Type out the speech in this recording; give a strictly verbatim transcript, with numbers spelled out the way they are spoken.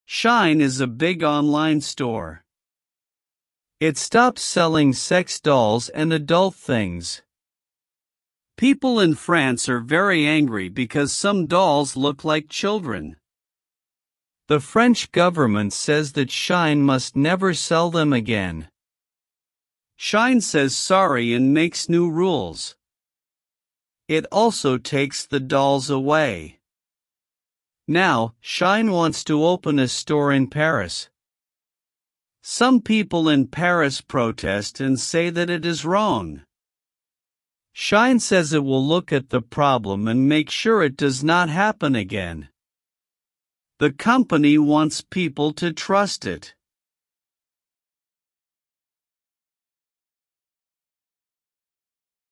Shine is a big online store. It stopped selling sex dolls and adult things. People in France are very angry because some dolls look like children. The French government says that Shine must never sell them again. Shine says sorry and makes new rules. It also takes the dolls away. Now, Shine wants to open a store in Paris. Some people in Paris protest and say that it is wrong. Shine says it will look at the problem and make sure it does not happen again. The company wants people to trust it.